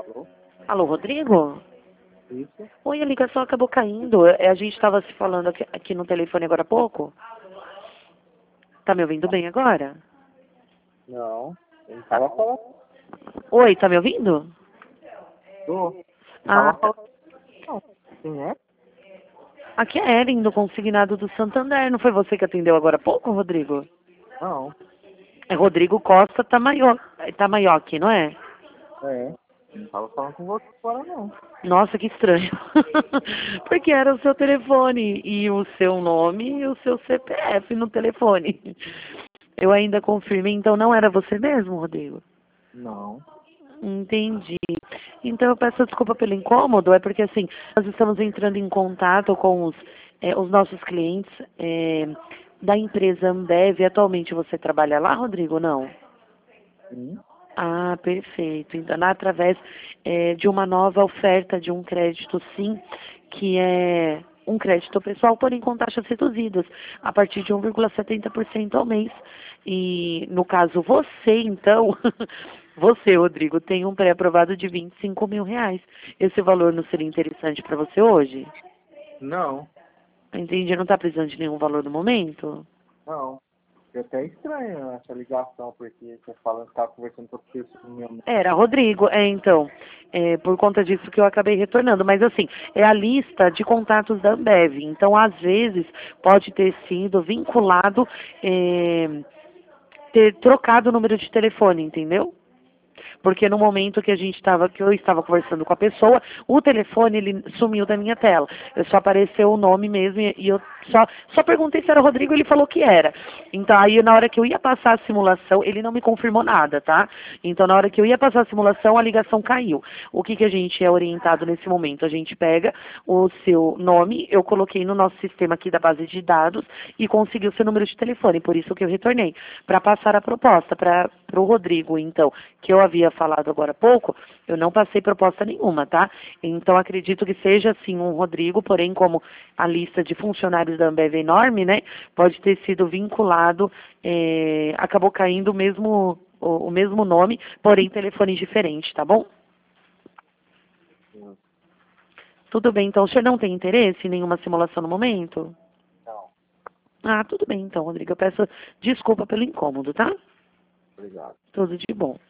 Alô? Alô, Rodrigo? Isso? Oi, a ligação acabou caindo. A gente estava se falando aqui no telefone agora há pouco. Tá me ouvindo bem agora? Não. Ele tava falando. Oi, tá me ouvindo? Tô. Ele Ah, tava tá. falando. Não. Quem é? Aqui é Ellen, do consignado do Santander. Não foi você que atendeu agora há pouco, Rodrigo? Não. É Rodrigo Costa Tamayoki, não é? É. Não tava falando com você agora, não. Nossa, que estranho. Porque era o seu telefone e o seu nome e o seu CPF no telefone. Eu ainda confirmei, então não era você mesmo, Rodrigo? Não. Entendi. Então eu peço desculpa pelo incômodo, é porque assim, nós estamos entrando em contato com os nossos clientes da empresa Ambev. Atualmente você trabalha lá, Rodrigo, ou não? Sim. Ah, perfeito. Então, através de uma nova oferta de um crédito, sim, que é um crédito pessoal, porém com taxas reduzidas, a partir de 1,70% ao mês. E, no caso, você, então, você, Rodrigo, tem um pré-aprovado de R$ 25.000. Esse valor não seria interessante para você hoje? Não. Entendi, não está precisando de nenhum valor no momento? Não. É até estranho essa ligação, porque você falando que tava conversando com outra pessoa mesmo. Era, Rodrigo, então, por conta disso que eu acabei retornando, mas assim, é a lista de contatos da Ambev, então às vezes pode ter sido vinculado, ter trocado o número de telefone, entendeu? Porque no momento que eu estava conversando com a pessoa, o telefone ele sumiu da minha tela. Só apareceu o nome mesmo e eu só perguntei se era Rodrigo, ele falou que era. Então aí na hora que eu ia passar a simulação, ele não me confirmou nada, tá? Então na hora que eu ia passar a simulação, a ligação caiu. O que a gente é orientado nesse momento? A gente pega o seu nome, eu coloquei no nosso sistema aqui da base de dados e consegui o seu número de telefone, por isso que eu retornei, para passar a proposta para o Rodrigo, então, que eu havia falado agora há pouco, eu não passei proposta nenhuma, tá? Então acredito que seja sim um Rodrigo, porém como a lista de funcionários da Ambev é enorme, né? Pode ter sido vinculado, acabou caindo o mesmo nome, porém telefone diferente, tá bom? Sim. Tudo bem, então o senhor não tem interesse em nenhuma simulação no momento? Não. Ah, tudo bem então, Rodrigo. Eu peço desculpa pelo incômodo, tá? Obrigado. Tudo de bom.